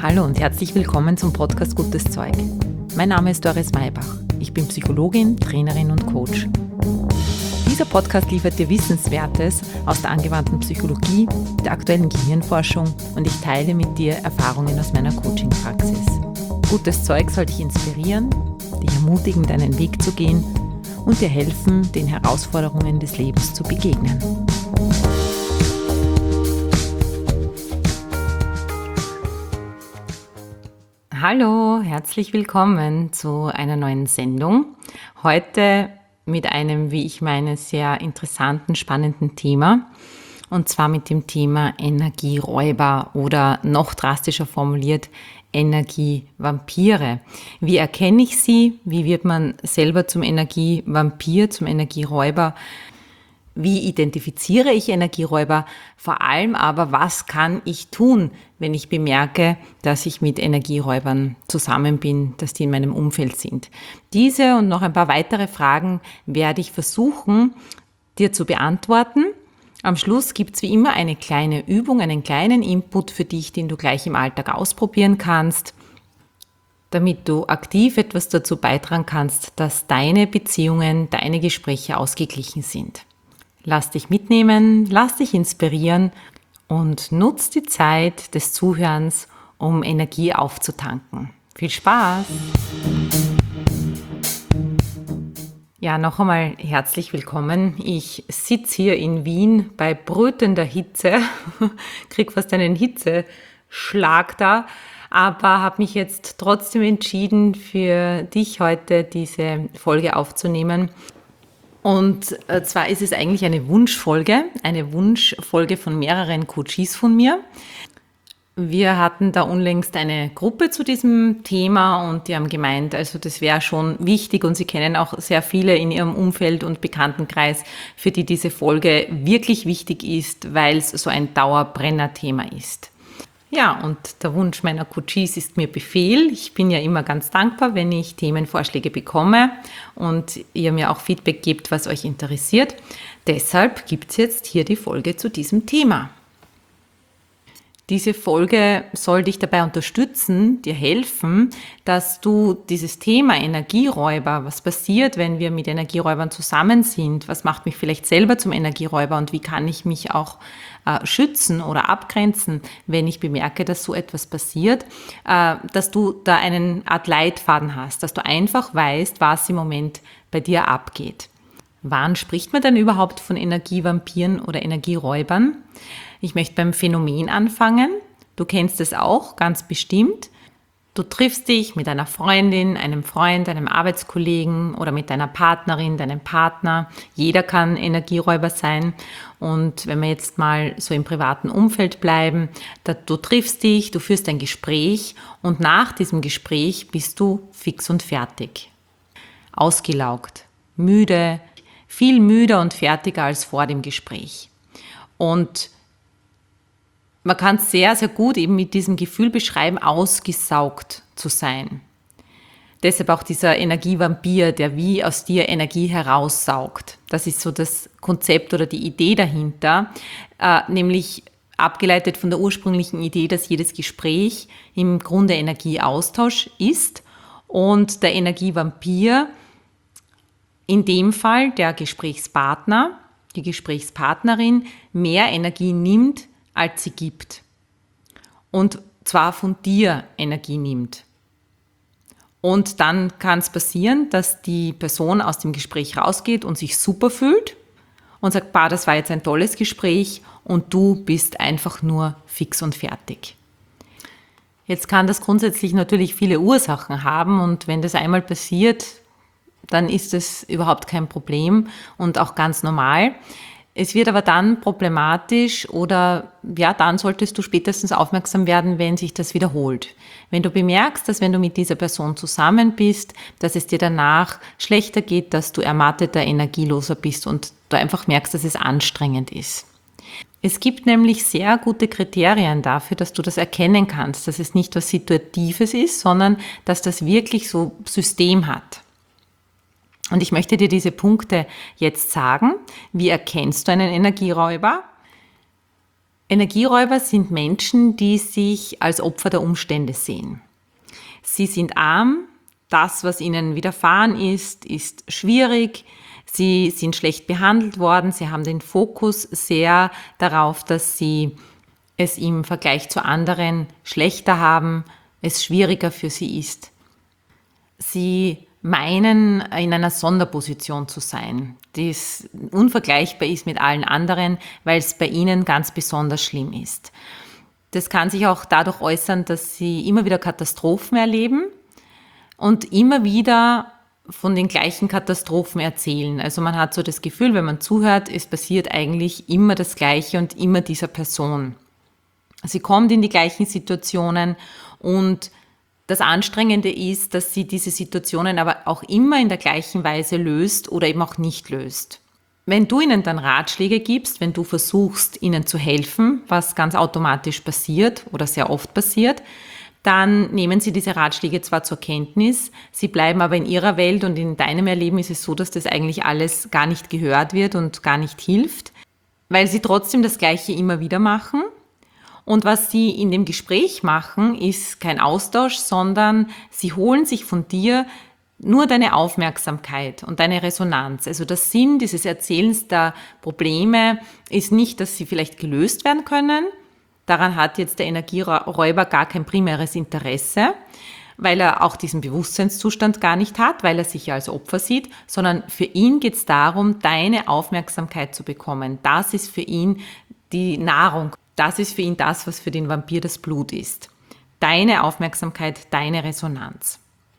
Hallo und herzlich willkommen zum Podcast Gutes Zeug. Mein Name ist Doris Maybach. Ich bin Psychologin, Trainerin und Coach. Dieser Podcast liefert dir Wissenswertes aus der angewandten Psychologie, der aktuellen Gehirnforschung und ich teile mit dir Erfahrungen aus meiner Coaching-Praxis. Gutes Zeug soll dich inspirieren, dich ermutigen, deinen Weg zu gehen und dir helfen, den Herausforderungen des Lebens zu begegnen. Hallo, herzlich willkommen zu einer neuen Sendung. Heute mit einem, wie ich meine, sehr interessanten, spannenden Thema. Und zwar mit dem Thema Energieräuber oder noch drastischer formuliert Energievampire. Wie erkenne ich sie? Wie wird man selber zum Energievampir, zum Energieräuber? Wie identifiziere ich Energieräuber? Vor allem aber, was kann ich tun, wenn ich bemerke, dass ich mit Energieräubern zusammen bin, dass die in meinem Umfeld sind? Diese und noch ein paar weitere Fragen werde ich versuchen, dir zu beantworten. Am Schluss gibt es wie immer eine kleine Übung, einen kleinen Input für dich, den du gleich im Alltag ausprobieren kannst, damit du aktiv etwas dazu beitragen kannst, dass deine Beziehungen, deine Gespräche ausgeglichen sind. Lass dich mitnehmen, lass dich inspirieren und nutz die Zeit des Zuhörens, um Energie aufzutanken. Viel Spaß! Ja, noch einmal herzlich willkommen. Ich sitze hier in Wien bei brütender Hitze, krieg fast einen Hitzeschlag da, aber habe mich jetzt trotzdem entschieden, für dich heute diese Folge aufzunehmen. Und zwar ist es eigentlich eine Wunschfolge von mehreren Coaches von mir. Wir hatten da unlängst eine Gruppe zu diesem Thema und die haben gemeint, also das wäre schon wichtig und sie kennen auch sehr viele in ihrem Umfeld und Bekanntenkreis, für die diese Folge wirklich wichtig ist, weil es so ein Dauerbrenner-Thema ist. Ja, und der Wunsch meiner Coaches ist mir Befehl. Ich bin ja immer ganz dankbar, wenn ich Themenvorschläge bekomme und ihr mir auch Feedback gebt, was euch interessiert. Deshalb gibt es jetzt hier die Folge zu diesem Thema. Diese Folge soll dich dabei unterstützen, dir helfen, dass du dieses Thema Energieräuber, was passiert, wenn wir mit Energieräubern zusammen sind, was macht mich vielleicht selber zum Energieräuber und wie kann ich mich auch schützen oder abgrenzen, wenn ich bemerke, dass so etwas passiert, dass du da eine Art Leitfaden hast, dass du einfach weißt, was im Moment bei dir abgeht. Wann spricht man denn überhaupt von Energievampiren oder Energieräubern? Ich möchte beim Phänomen anfangen. Du kennst es auch ganz bestimmt. Du triffst dich mit einer Freundin, einem Freund, einem Arbeitskollegen oder mit deiner Partnerin, deinem Partner. Jeder kann Energieräuber sein. Und wenn wir jetzt mal so im privaten Umfeld bleiben, du triffst dich, du führst ein Gespräch und nach diesem Gespräch bist du fix und fertig. Ausgelaugt, müde, viel müder und fertiger als vor dem Gespräch. Und man kann es sehr, sehr gut eben mit diesem Gefühl beschreiben, ausgesaugt zu sein. Deshalb auch dieser Energievampir, der wie aus dir Energie heraussaugt. Das ist so das Konzept oder die Idee dahinter, nämlich abgeleitet von der ursprünglichen Idee, dass jedes Gespräch im Grunde Energieaustausch ist und der Energievampir, in dem Fall der Gesprächspartner, die Gesprächspartnerin, mehr Energie nimmt, als sie gibt. Und zwar von dir Energie nimmt. Und dann kann es passieren, dass die Person aus dem Gespräch rausgeht und sich super fühlt und sagt, das war jetzt ein tolles Gespräch und du bist einfach nur fix und fertig. Jetzt kann das grundsätzlich natürlich viele Ursachen haben und wenn das einmal passiert, dann ist es überhaupt kein Problem und auch ganz normal. Es wird aber dann problematisch oder dann solltest du spätestens aufmerksam werden, wenn sich das wiederholt. Wenn du bemerkst, dass wenn du mit dieser Person zusammen bist, dass es dir danach schlechter geht, dass du ermatteter, energieloser bist und du einfach merkst, dass es anstrengend ist. Es gibt nämlich sehr gute Kriterien dafür, dass du das erkennen kannst, dass es nicht was Situatives ist, sondern dass das wirklich so System hat. Und ich möchte dir diese Punkte jetzt sagen. Wie erkennst du einen Energieräuber? Energieräuber sind Menschen, die sich als Opfer der Umstände sehen. Sie sind arm, das, was ihnen widerfahren ist schwierig, sie sind schlecht behandelt worden, sie haben den Fokus sehr darauf, dass sie es im Vergleich zu anderen schlechter haben, es schwieriger für sie ist. Sie meinen, in einer Sonderposition zu sein, die unvergleichbar ist mit allen anderen, weil es bei ihnen ganz besonders schlimm ist. Das kann sich auch dadurch äußern, dass sie immer wieder Katastrophen erleben und immer wieder von den gleichen Katastrophen erzählen. Also man hat so das Gefühl, wenn man zuhört, es passiert eigentlich immer das Gleiche und immer dieser Person. Sie kommt in die gleichen Situationen und das Anstrengende ist, dass sie diese Situationen aber auch immer in der gleichen Weise löst oder eben auch nicht löst. Wenn du ihnen dann Ratschläge gibst, wenn du versuchst, ihnen zu helfen, was ganz automatisch passiert oder sehr oft passiert, dann nehmen sie diese Ratschläge zwar zur Kenntnis, sie bleiben aber in ihrer Welt und in deinem Erleben ist es so, dass das eigentlich alles gar nicht gehört wird und gar nicht hilft, weil sie trotzdem das Gleiche immer wieder machen. Und was sie in dem Gespräch machen, ist kein Austausch, sondern sie holen sich von dir nur deine Aufmerksamkeit und deine Resonanz. Also der Sinn dieses Erzählens der Probleme ist nicht, dass sie vielleicht gelöst werden können. Daran hat jetzt der Energieräuber gar kein primäres Interesse, weil er auch diesen Bewusstseinszustand gar nicht hat, weil er sich ja als Opfer sieht, sondern für ihn geht es darum, deine Aufmerksamkeit zu bekommen. Das ist für ihn die Nahrung. Das ist für ihn das, was für den Vampir das Blut ist. Deine Aufmerksamkeit, deine Resonanz.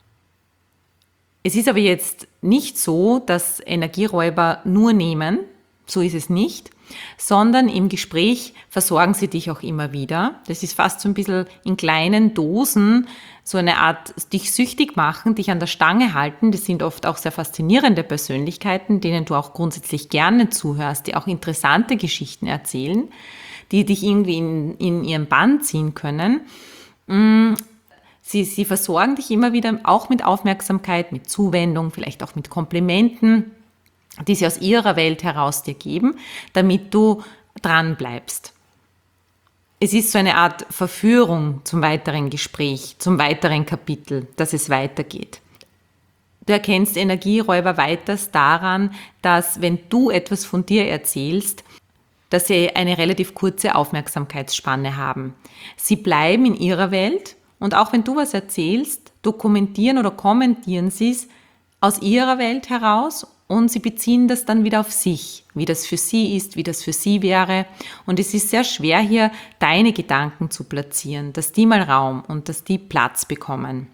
Es ist aber jetzt nicht so, dass Energieräuber nur nehmen, so ist es nicht, sondern im Gespräch versorgen sie dich auch immer wieder. Das ist fast so ein bisschen in kleinen Dosen, so eine Art dich süchtig machen, dich an der Stange halten. Das sind oft auch sehr faszinierende Persönlichkeiten, denen du auch grundsätzlich gerne zuhörst, die auch interessante Geschichten erzählen, die dich irgendwie in ihren Bann ziehen können. Sie versorgen dich immer wieder auch mit Aufmerksamkeit, mit Zuwendung, vielleicht auch mit Komplimenten, die sie aus ihrer Welt heraus dir geben, damit du dran bleibst. Es ist so eine Art Verführung zum weiteren Gespräch, zum weiteren Kapitel, dass es weitergeht. Du erkennst Energieräuber weiters daran, dass wenn du etwas von dir erzählst, dass sie eine relativ kurze Aufmerksamkeitsspanne haben. Sie bleiben in ihrer Welt und auch wenn du was erzählst, dokumentieren oder kommentieren sie es aus ihrer Welt heraus und sie beziehen das dann wieder auf sich, wie das für sie ist, wie das für sie wäre. Und es ist sehr schwer hier deine Gedanken zu platzieren, dass die mal Raum und dass die Platz bekommen.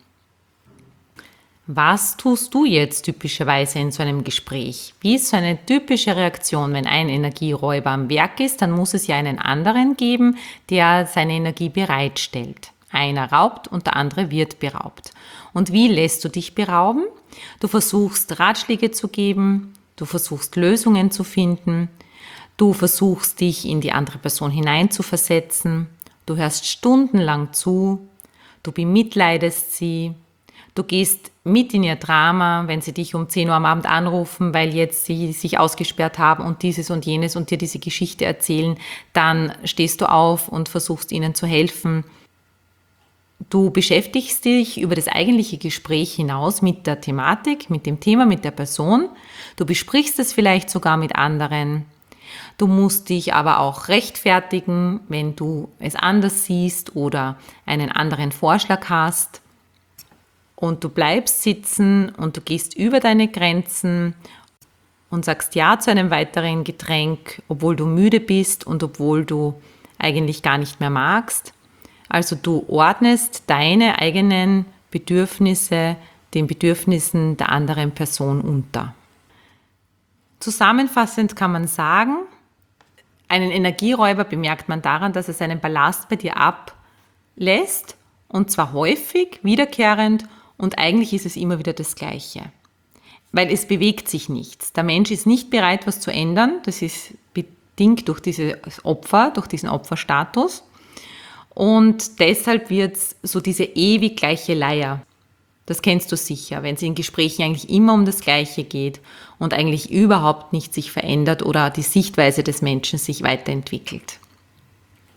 Was tust du jetzt typischerweise in so einem Gespräch? Wie ist so eine typische Reaktion, wenn ein Energieräuber am Werk ist? Dann muss es ja einen anderen geben, der seine Energie bereitstellt. Einer raubt und der andere wird beraubt. Und wie lässt du dich berauben? Du versuchst Ratschläge zu geben, du versuchst Lösungen zu finden, du versuchst dich in die andere Person hineinzuversetzen, du hörst stundenlang zu, du bemitleidest sie, du gehst mit in ihr Drama, wenn sie dich um 10 Uhr am Abend anrufen, weil jetzt sie sich ausgesperrt haben und dieses und jenes und dir diese Geschichte erzählen, dann stehst du auf und versuchst ihnen zu helfen. Du beschäftigst dich über das eigentliche Gespräch hinaus mit der Thematik, mit dem Thema, mit der Person. Du besprichst es vielleicht sogar mit anderen. Du musst dich aber auch rechtfertigen, wenn du es anders siehst oder einen anderen Vorschlag hast. Und du bleibst sitzen und du gehst über deine Grenzen und sagst Ja zu einem weiteren Getränk, obwohl du müde bist und obwohl du eigentlich gar nicht mehr magst. Also du ordnest deine eigenen Bedürfnisse den Bedürfnissen der anderen Person unter. Zusammenfassend kann man sagen, einen Energieräuber bemerkt man daran, dass er seinen Ballast bei dir ablässt und zwar häufig, wiederkehrend und eigentlich ist es immer wieder das Gleiche. Weil es bewegt sich nichts. Der Mensch ist nicht bereit, was zu ändern. Das ist bedingt durch dieses Opfer, durch diesen Opferstatus. Und deshalb wird es so diese ewig gleiche Leier. Das kennst du sicher, wenn es in Gesprächen eigentlich immer um das Gleiche geht und eigentlich überhaupt nicht sich verändert oder die Sichtweise des Menschen sich weiterentwickelt.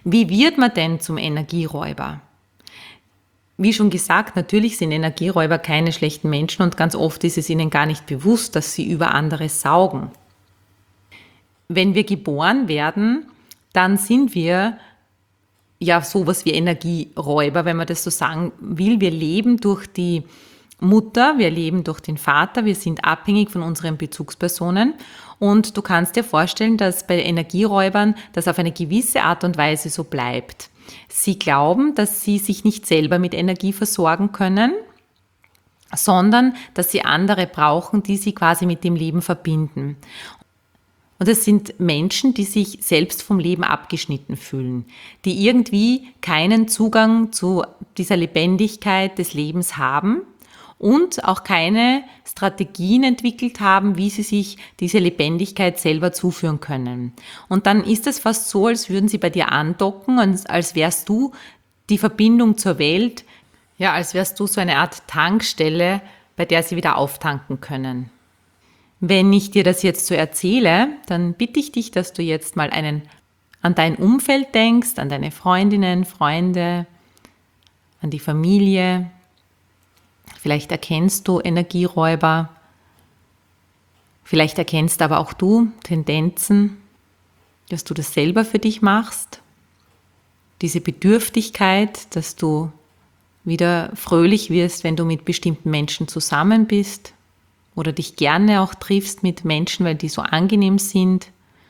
Wie wird man denn zum Energieräuber? Wie schon gesagt, natürlich sind Energieräuber keine schlechten Menschen und ganz oft ist es ihnen gar nicht bewusst, dass sie über andere saugen. Wenn wir geboren werden, dann sind wir ja sowas wie Energieräuber, wenn man das so sagen will. Wir leben durch die Mutter, wir leben durch den Vater, wir sind abhängig von unseren Bezugspersonen und du kannst dir vorstellen, dass bei Energieräubern das auf eine gewisse Art und Weise so bleibt. Sie glauben, dass sie sich nicht selber mit Energie versorgen können, sondern dass sie andere brauchen, die sie quasi mit dem Leben verbinden. Und es sind Menschen, die sich selbst vom Leben abgeschnitten fühlen, die irgendwie keinen Zugang zu dieser Lebendigkeit des Lebens haben und auch keine Strategien entwickelt haben, wie sie sich diese Lebendigkeit selber zuführen können. Und dann ist es fast so, als würden sie bei dir andocken und als wärst du die Verbindung zur Welt, ja, als wärst du so eine Art Tankstelle, bei der sie wieder auftanken können. Wenn ich dir das jetzt so erzähle, dann bitte ich dich, dass du jetzt mal an dein Umfeld denkst, an deine Freundinnen, Freunde, an die Familie. Vielleicht erkennst du Energieräuber, vielleicht erkennst aber auch du Tendenzen, dass du das selber für dich machst. Diese Bedürftigkeit, dass du wieder fröhlich wirst, wenn du mit bestimmten Menschen zusammen bist oder dich gerne auch triffst mit Menschen, weil die so angenehm sind.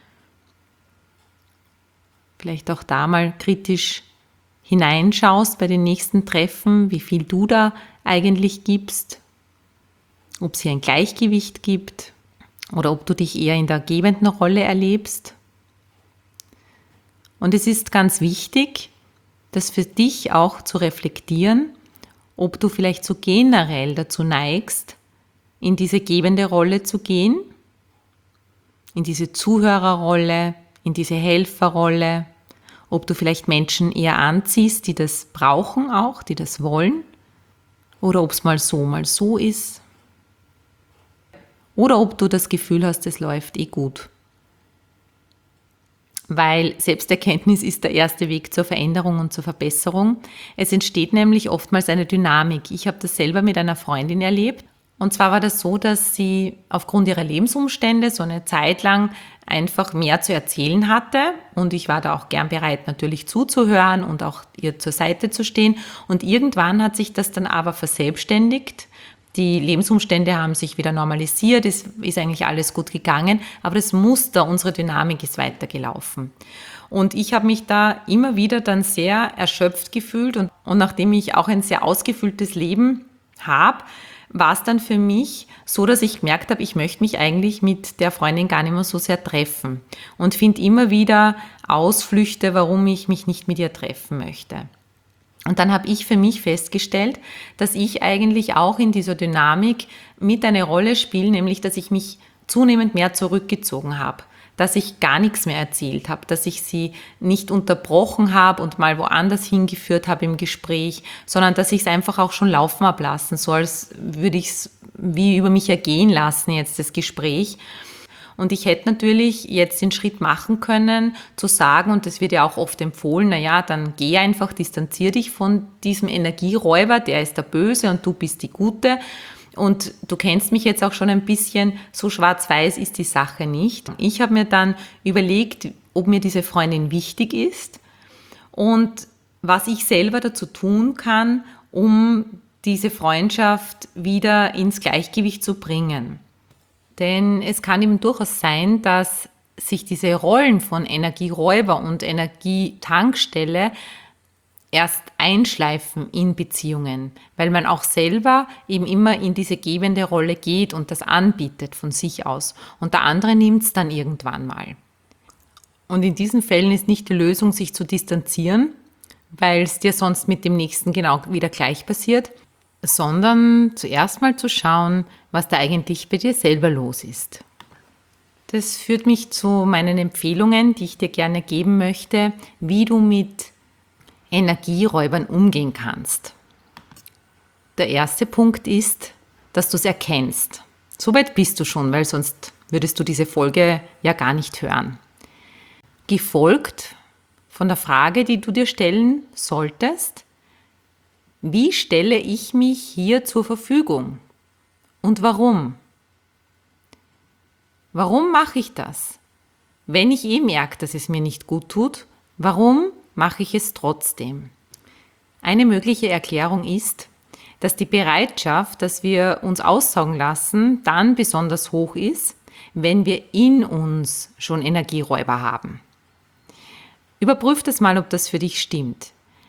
Vielleicht auch da mal kritisch hineinschaust bei den nächsten Treffen, wie viel du da eigentlich gibst, ob es hier ein Gleichgewicht gibt oder ob du dich eher in der gebenden Rolle erlebst. Und es ist ganz wichtig, das für dich auch zu reflektieren, ob du vielleicht so generell dazu neigst, in diese gebende Rolle zu gehen, in diese Zuhörerrolle, in diese Helferrolle, ob du vielleicht Menschen eher anziehst, die das brauchen auch, die das wollen, oder ob es mal so ist, oder ob du das Gefühl hast, es läuft eh gut. Weil Selbsterkenntnis ist der erste Weg zur Veränderung und zur Verbesserung. Es entsteht nämlich oftmals eine Dynamik. Ich habe das selber mit einer Freundin erlebt. Und zwar war das so, dass sie aufgrund ihrer Lebensumstände so eine Zeit lang einfach mehr zu erzählen hatte. Und ich war da auch gern bereit, natürlich zuzuhören und auch ihr zur Seite zu stehen. Und irgendwann hat sich das dann aber verselbstständigt. Die Lebensumstände haben sich wieder normalisiert, es ist eigentlich alles gut gegangen, aber das Muster, unsere Dynamik ist weitergelaufen. Und ich habe mich da immer wieder dann sehr erschöpft gefühlt und nachdem ich auch ein sehr ausgefülltes Leben habe, war es dann für mich so, dass ich gemerkt habe, ich möchte mich eigentlich mit der Freundin gar nicht mehr so sehr treffen und finde immer wieder Ausflüchte, warum ich mich nicht mit ihr treffen möchte. Und dann habe ich für mich festgestellt, dass ich eigentlich auch in dieser Dynamik mit eine Rolle spiele, nämlich dass ich mich zunehmend mehr zurückgezogen habe, dass ich gar nichts mehr erzählt habe, dass ich sie nicht unterbrochen habe und mal woanders hingeführt habe im Gespräch, sondern dass ich es einfach auch schon laufen habe lassen, so als würde ich es wie über mich ergehen lassen jetzt das Gespräch. Und ich hätte natürlich jetzt den Schritt machen können, zu sagen, und das wird ja auch oft empfohlen, naja, dann geh einfach, distanzier dich von diesem Energieräuber, der ist der Böse und du bist die Gute. Und du kennst mich jetzt auch schon ein bisschen, so schwarz-weiß ist die Sache nicht. Ich habe mir dann überlegt, ob mir diese Freundin wichtig ist und was ich selber dazu tun kann, um diese Freundschaft wieder ins Gleichgewicht zu bringen. Denn es kann eben durchaus sein, dass sich diese Rollen von Energieräuber und Energietankstelle erst einschleifen in Beziehungen, weil man auch selber eben immer in diese gebende Rolle geht und das anbietet von sich aus. Und der andere nimmt es dann irgendwann mal. Und in diesen Fällen ist nicht die Lösung, sich zu distanzieren, weil es dir sonst mit dem Nächsten genau wieder gleich passiert, sondern zuerst mal zu schauen, was da eigentlich bei dir selber los ist. Das führt mich zu meinen Empfehlungen, die ich dir gerne geben möchte, wie du mit Energieräubern umgehen kannst. Der erste Punkt ist, dass du es erkennst. Soweit bist du schon, weil sonst würdest du diese Folge ja gar nicht hören. Gefolgt von der Frage, die du dir stellen solltest: Wie stelle ich mich hier zur Verfügung? Und warum? Warum mache ich das? Wenn ich merke, dass es mir nicht gut tut, warum mache ich es trotzdem? Eine mögliche Erklärung ist, dass die Bereitschaft, dass wir uns aussaugen lassen, dann besonders hoch ist, wenn wir in uns schon Energieräuber haben. Überprüf das mal, ob das für dich stimmt.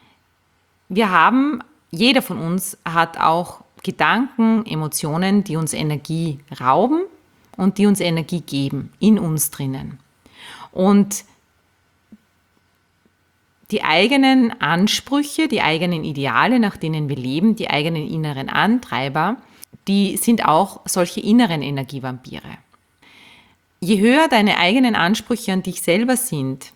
Jeder von uns hat auch Gedanken, Emotionen, die uns Energie rauben und die uns Energie geben, in uns drinnen. Und die eigenen Ansprüche, die eigenen Ideale, nach denen wir leben, die eigenen inneren Antreiber, die sind auch solche inneren Energievampire. Je höher deine eigenen Ansprüche an dich selber sind,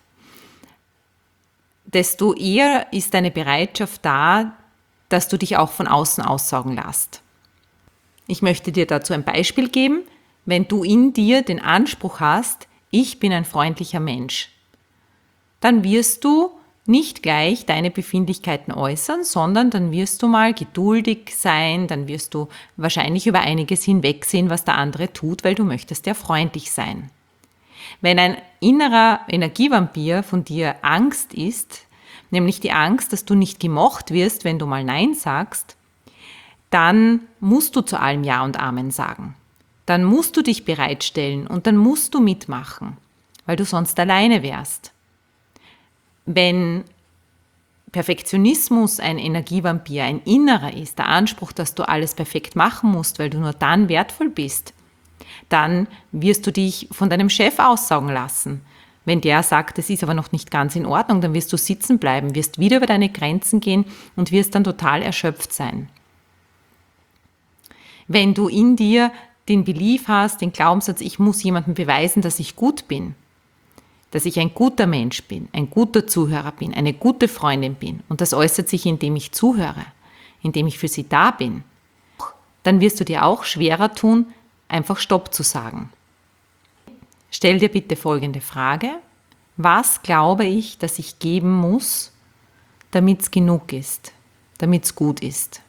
desto eher ist deine Bereitschaft da, dass du dich auch von außen aussaugen lässt. Ich möchte dir dazu ein Beispiel geben. Wenn du in dir den Anspruch hast, ich bin ein freundlicher Mensch, dann wirst du nicht gleich deine Befindlichkeiten äußern, sondern dann wirst du mal geduldig sein, dann wirst du wahrscheinlich über einiges hinwegsehen, was der andere tut, weil du möchtest ja freundlich sein. Wenn ein innerer Energievampir von dir Angst ist, nämlich die Angst, dass du nicht gemocht wirst, wenn du mal Nein sagst, dann musst du zu allem Ja und Amen sagen. Dann musst du dich bereitstellen und dann musst du mitmachen, weil du sonst alleine wärst. Wenn Perfektionismus ein Energievampir, ein innerer ist, der Anspruch, dass du alles perfekt machen musst, weil du nur dann wertvoll bist, dann wirst du dich von deinem Chef aussaugen lassen. Wenn der sagt, es ist aber noch nicht ganz in Ordnung, dann wirst du sitzen bleiben, wirst wieder über deine Grenzen gehen und wirst dann total erschöpft sein. Wenn du in dir den Belief hast, den Glaubenssatz, ich muss jemandem beweisen, dass ich gut bin, dass ich ein guter Mensch bin, ein guter Zuhörer bin, eine gute Freundin bin und das äußert sich, indem ich zuhöre, indem ich für sie da bin, dann wirst du dir auch schwerer tun, einfach Stopp zu sagen. Stell dir bitte folgende Frage: Was glaube ich, dass ich geben muss, damit es genug ist, damit es gut ist?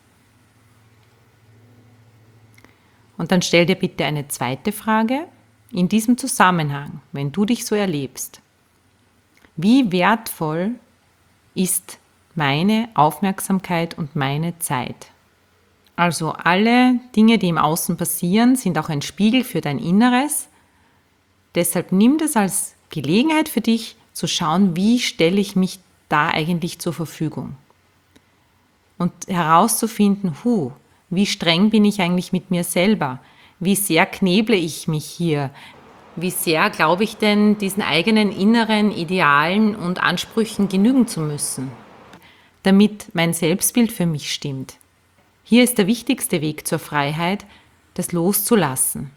Und dann stell dir bitte eine zweite Frage. In diesem Zusammenhang, wenn du dich so erlebst, wie wertvoll ist meine Aufmerksamkeit und meine Zeit? Also alle Dinge, die im Außen passieren, sind auch ein Spiegel für dein Inneres. Deshalb nimm das als Gelegenheit für dich, zu schauen, wie stelle ich mich da eigentlich zur Verfügung. Und herauszufinden, wie streng bin ich eigentlich mit mir selber? Wie sehr kneble ich mich hier? Wie sehr glaube ich denn, diesen eigenen inneren Idealen und Ansprüchen genügen zu müssen, damit mein Selbstbild für mich stimmt? Hier ist der wichtigste Weg zur Freiheit, das loszulassen.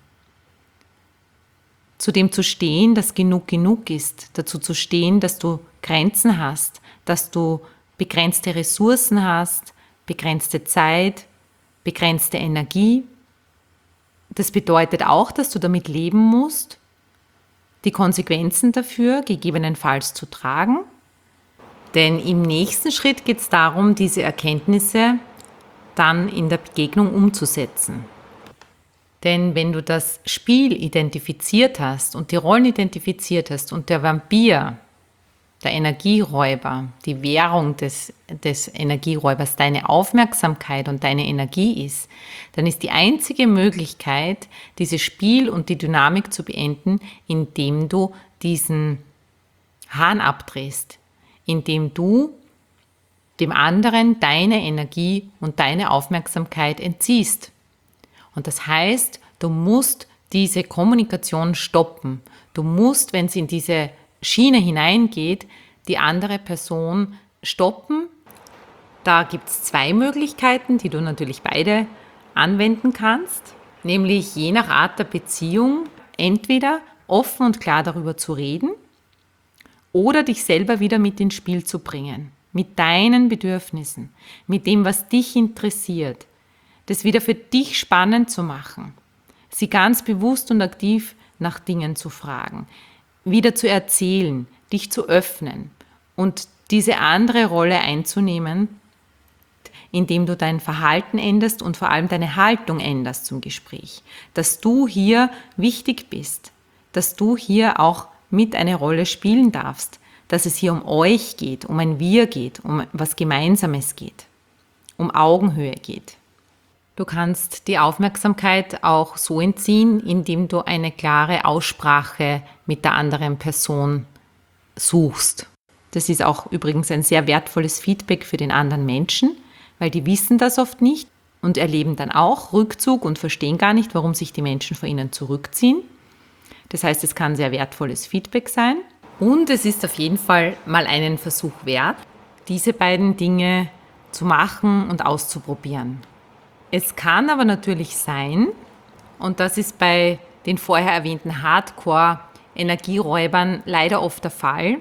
Zu dem zu stehen, dass genug ist, dazu zu stehen, dass du Grenzen hast, dass du begrenzte Ressourcen hast, begrenzte Zeit, begrenzte Energie. Das bedeutet auch, dass du damit leben musst, die Konsequenzen dafür gegebenenfalls zu tragen. Denn im nächsten Schritt geht es darum, diese Erkenntnisse dann in der Begegnung umzusetzen. Denn wenn du das Spiel identifiziert hast und die Rollen identifiziert hast und der Vampir, der Energieräuber, die Währung des Energieräubers deine Aufmerksamkeit und deine Energie ist, dann ist die einzige Möglichkeit, dieses Spiel und die Dynamik zu beenden, indem du diesen Hahn abdrehst, indem du dem anderen deine Energie und deine Aufmerksamkeit entziehst. Und das heißt, du musst diese Kommunikation stoppen. Du musst, wenn es in diese Schiene hineingeht, die andere Person stoppen. Da gibt es zwei Möglichkeiten, die du natürlich beide anwenden kannst. Nämlich je nach Art der Beziehung entweder offen und klar darüber zu reden oder dich selber wieder mit ins Spiel zu bringen. Mit deinen Bedürfnissen, mit dem, was dich interessiert. Das wieder für dich spannend zu machen, sie ganz bewusst und aktiv nach Dingen zu fragen, wieder zu erzählen, dich zu öffnen und diese andere Rolle einzunehmen, indem du dein Verhalten änderst und vor allem deine Haltung änderst zum Gespräch. Dass du hier wichtig bist, dass du hier auch mit eine Rolle spielen darfst, dass es hier um euch geht, um ein Wir geht, um was Gemeinsames geht, um Augenhöhe geht. Du kannst die Aufmerksamkeit auch so entziehen, indem du eine klare Aussprache mit der anderen Person suchst. Das ist auch übrigens ein sehr wertvolles Feedback für den anderen Menschen, weil die wissen das oft nicht und erleben dann auch Rückzug und verstehen gar nicht, warum sich die Menschen vor ihnen zurückziehen. Das heißt, es kann sehr wertvolles Feedback sein und es ist auf jeden Fall mal einen Versuch wert, diese beiden Dinge zu machen und auszuprobieren. Es kann aber natürlich sein, und das ist bei den vorher erwähnten Hardcore-Energieräubern leider oft der Fall,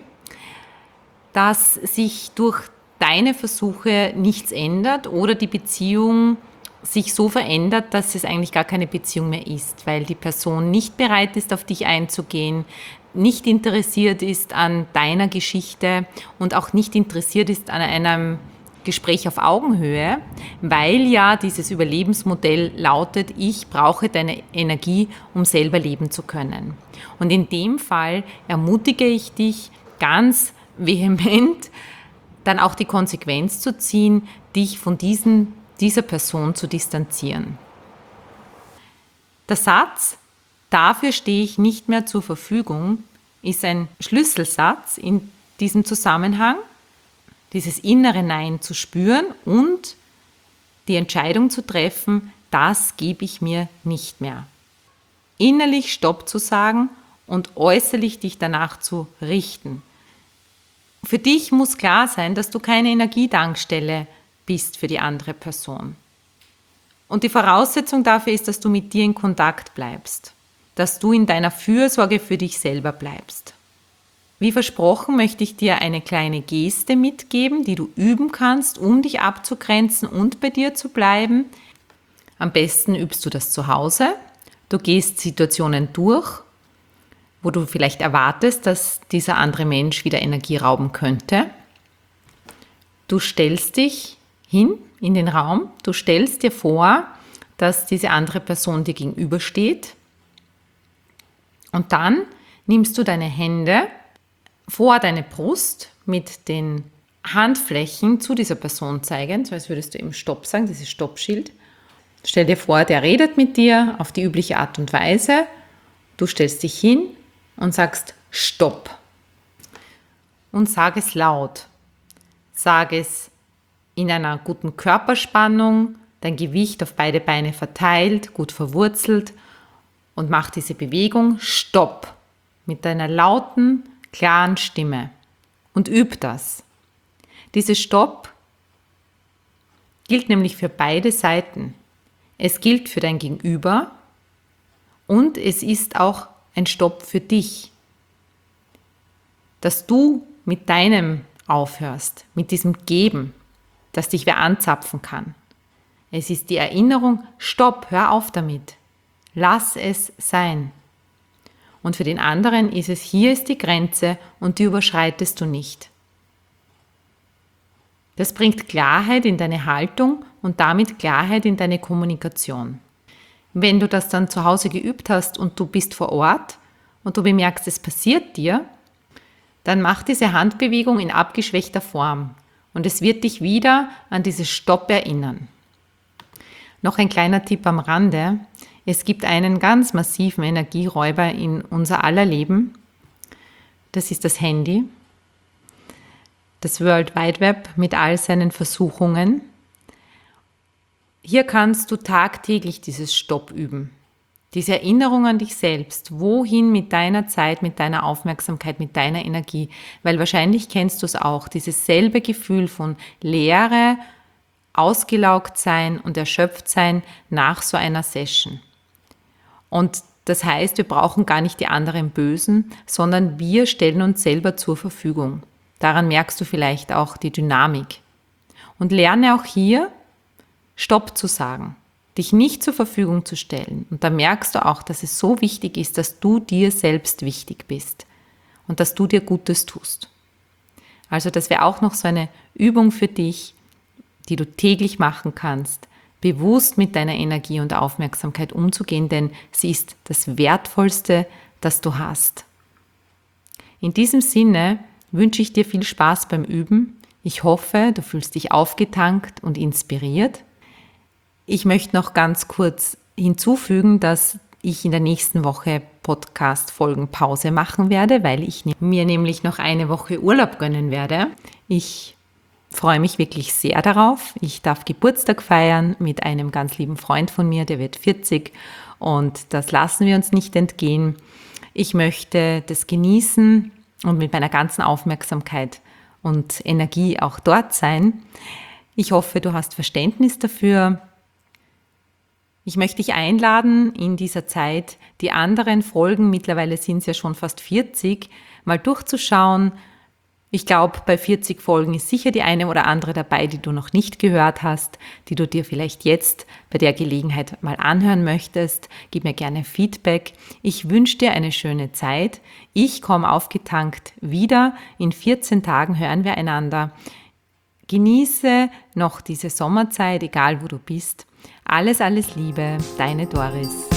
dass sich durch deine Versuche nichts ändert oder die Beziehung sich so verändert, dass es eigentlich gar keine Beziehung mehr ist, weil die Person nicht bereit ist, auf dich einzugehen, nicht interessiert ist an deiner Geschichte und auch nicht interessiert ist an einem Gespräch auf Augenhöhe, weil ja dieses Überlebensmodell lautet, ich brauche deine Energie, um selber leben zu können. Und in dem Fall ermutige ich dich ganz vehement, dann auch die Konsequenz zu ziehen, dich von dieser Person zu distanzieren. Der Satz, dafür stehe ich nicht mehr zur Verfügung, ist ein Schlüsselsatz in diesem Zusammenhang, dieses innere Nein zu spüren und die Entscheidung zu treffen, das gebe ich mir nicht mehr. Innerlich Stopp zu sagen und äußerlich dich danach zu richten. Für dich muss klar sein, dass du keine Energietankstelle bist für die andere Person. Und die Voraussetzung dafür ist, dass du mit dir in Kontakt bleibst, dass du in deiner Fürsorge für dich selber bleibst. Wie versprochen möchte ich dir eine kleine Geste mitgeben, die du üben kannst, um dich abzugrenzen und bei dir zu bleiben. Am besten übst du das zu Hause. Du gehst Situationen durch, wo du vielleicht erwartest, dass dieser andere Mensch wieder Energie rauben könnte. Du stellst dich hin in den Raum, du stellst dir vor, dass diese andere Person dir gegenübersteht und dann nimmst du deine Hände vor deine Brust mit den Handflächen zu dieser Person zeigen, so als würdest du ihm Stopp sagen, dieses Stoppschild. Stell dir vor, der redet mit dir auf die übliche Art und Weise. Du stellst dich hin und sagst Stopp. Und sag es laut. Sag es in einer guten Körperspannung, dein Gewicht auf beide Beine verteilt, gut verwurzelt und mach diese Bewegung Stopp mit deiner lauten, klaren Stimme und üb das. Dieses Stopp gilt nämlich für beide Seiten. Es gilt für dein Gegenüber und es ist auch ein Stopp für dich. Dass du mit deinem aufhörst, mit diesem Geben, dass dich wer anzapfen kann. Es ist die Erinnerung, Stopp, hör auf damit. Lass es sein. Und für den anderen ist es, hier ist die Grenze und die überschreitest du nicht. Das bringt Klarheit in deine Haltung und damit Klarheit in deine Kommunikation. Wenn du das dann zu Hause geübt hast und du bist vor Ort und du bemerkst, es passiert dir, dann mach diese Handbewegung in abgeschwächter Form und es wird dich wieder an dieses Stopp erinnern. Noch ein kleiner Tipp am Rande. Es gibt einen ganz massiven Energieräuber in unser aller Leben. Das ist das Handy. Das World Wide Web mit all seinen Versuchungen. Hier kannst du tagtäglich dieses Stopp üben. Diese Erinnerung an dich selbst. Wohin mit deiner Zeit, mit deiner Aufmerksamkeit, mit deiner Energie? Weil wahrscheinlich kennst du es auch. Dieses selbe Gefühl von Leere, ausgelaugt sein und erschöpft sein nach so einer Session. Und das heißt, wir brauchen gar nicht die anderen Bösen, sondern wir stellen uns selber zur Verfügung. Daran merkst du vielleicht auch die Dynamik. Und lerne auch hier, Stopp zu sagen, dich nicht zur Verfügung zu stellen. Und da merkst du auch, dass es so wichtig ist, dass du dir selbst wichtig bist und dass du dir Gutes tust. Also das wäre auch noch so eine Übung für dich, die du täglich machen kannst, bewusst mit deiner Energie und Aufmerksamkeit umzugehen, denn sie ist das Wertvollste, das du hast. In diesem Sinne wünsche ich dir viel Spaß beim Üben. Ich hoffe, du fühlst dich aufgetankt und inspiriert. Ich möchte noch ganz kurz hinzufügen, dass ich in der nächsten Woche Podcast-Folgen Pause machen werde, weil ich mir nämlich noch eine Woche Urlaub gönnen werde. Ich freue mich wirklich sehr darauf. Ich darf Geburtstag feiern mit einem ganz lieben Freund von mir, der wird 40 und das lassen wir uns nicht entgehen. Ich möchte das genießen und mit meiner ganzen Aufmerksamkeit und Energie auch dort sein. Ich hoffe, du hast Verständnis dafür. Ich möchte dich einladen, in dieser Zeit die anderen Folgen, mittlerweile sind es ja schon fast 40, mal durchzuschauen. Ich glaube, bei 40 Folgen ist sicher die eine oder andere dabei, die du noch nicht gehört hast, die du dir vielleicht jetzt bei der Gelegenheit mal anhören möchtest. Gib mir gerne Feedback. Ich wünsche dir eine schöne Zeit. Ich komme aufgetankt wieder. In 14 Tagen hören wir einander. Genieße noch diese Sommerzeit, egal wo du bist. Alles, alles Liebe, deine Doris.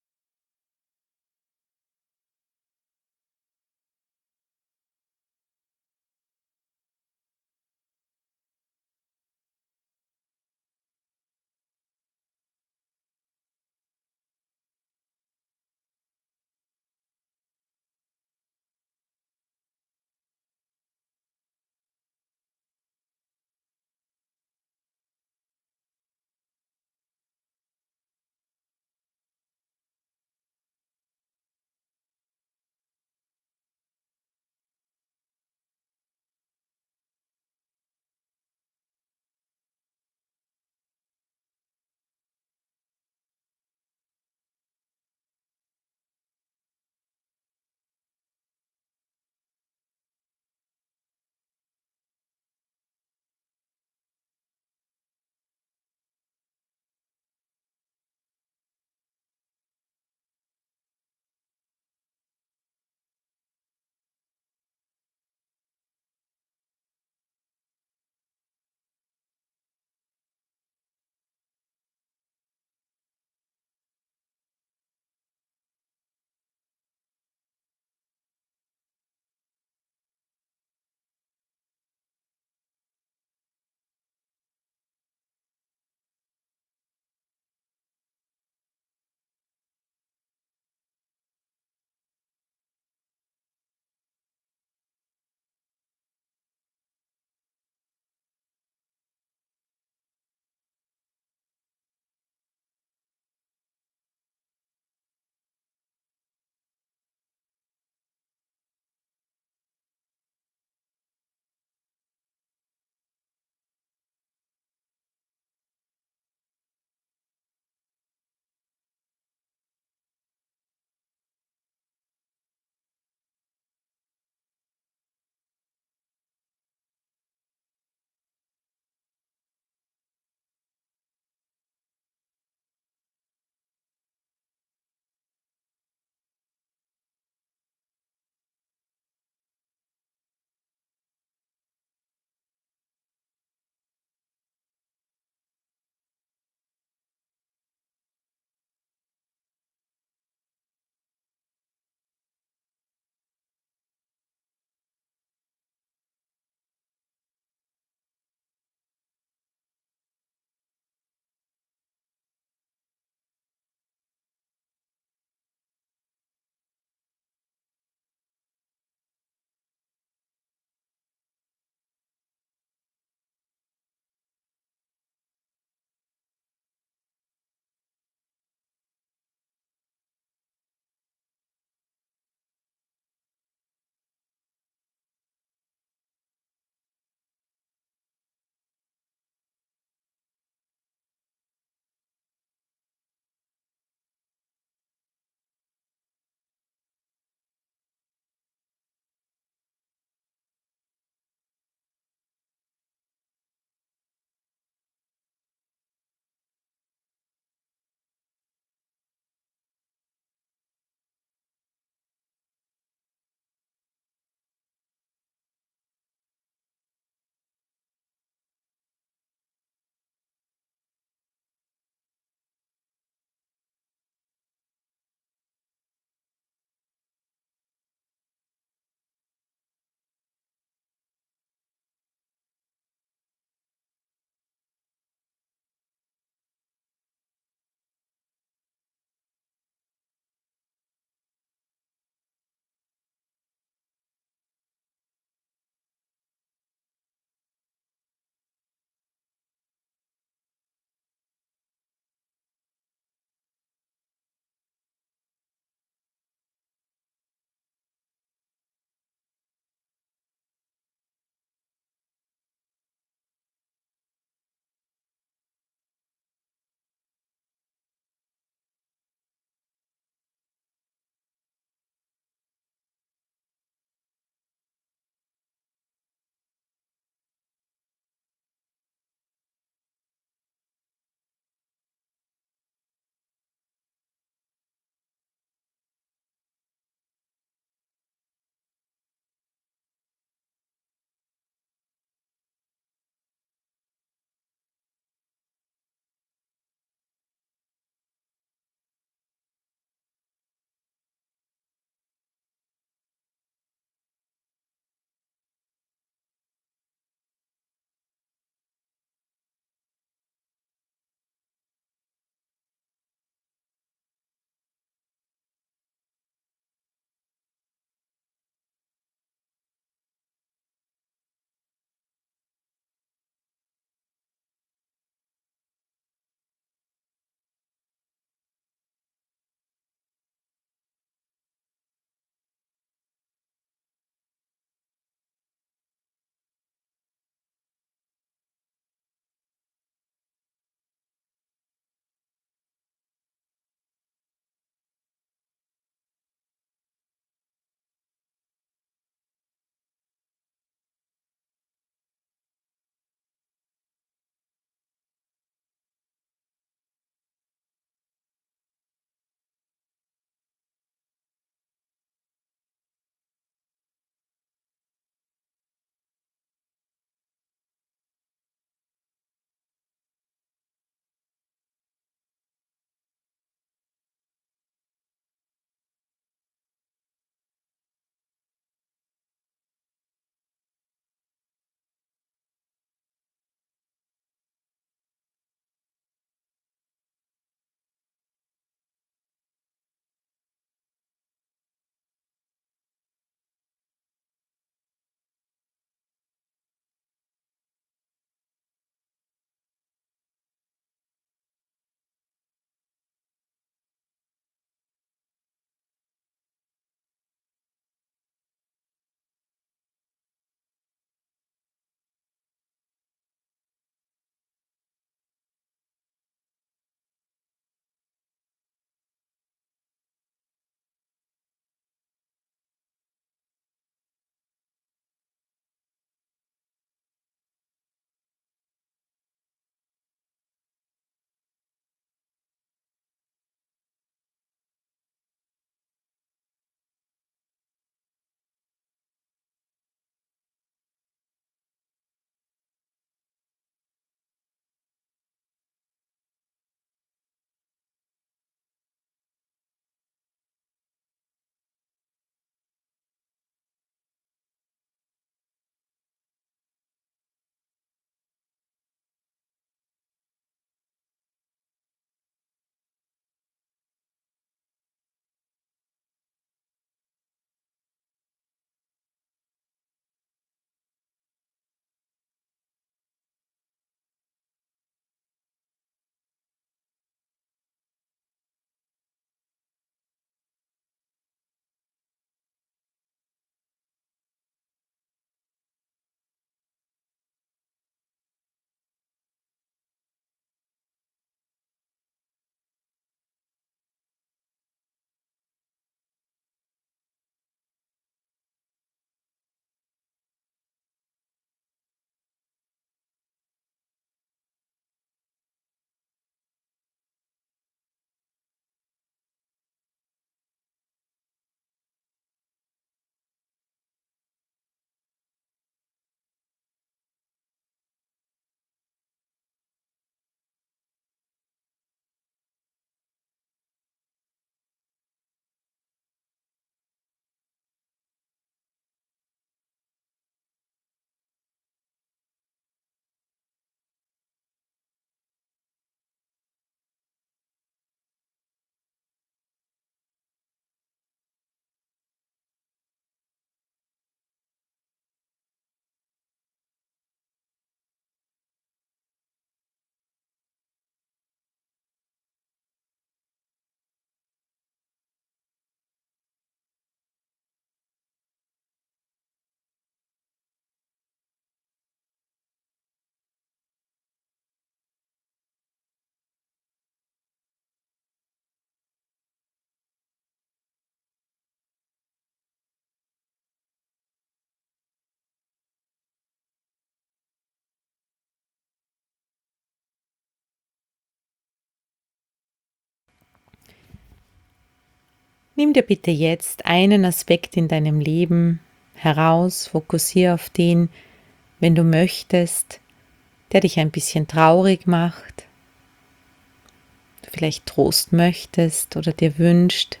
Nimm dir bitte jetzt einen Aspekt in deinem Leben heraus, fokussiere auf den, wenn du möchtest, der dich ein bisschen traurig macht, du vielleicht Trost möchtest oder dir wünscht,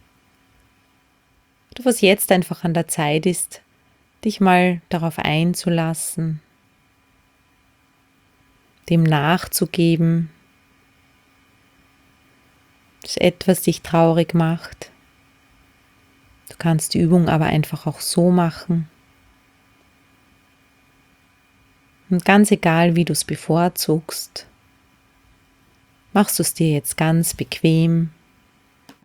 oder was jetzt einfach an der Zeit ist, dich mal darauf einzulassen, dem nachzugeben, dass etwas dich traurig macht. Du kannst die Übung aber einfach auch so machen. Und ganz egal, wie du es bevorzugst, machst du es dir jetzt ganz bequem.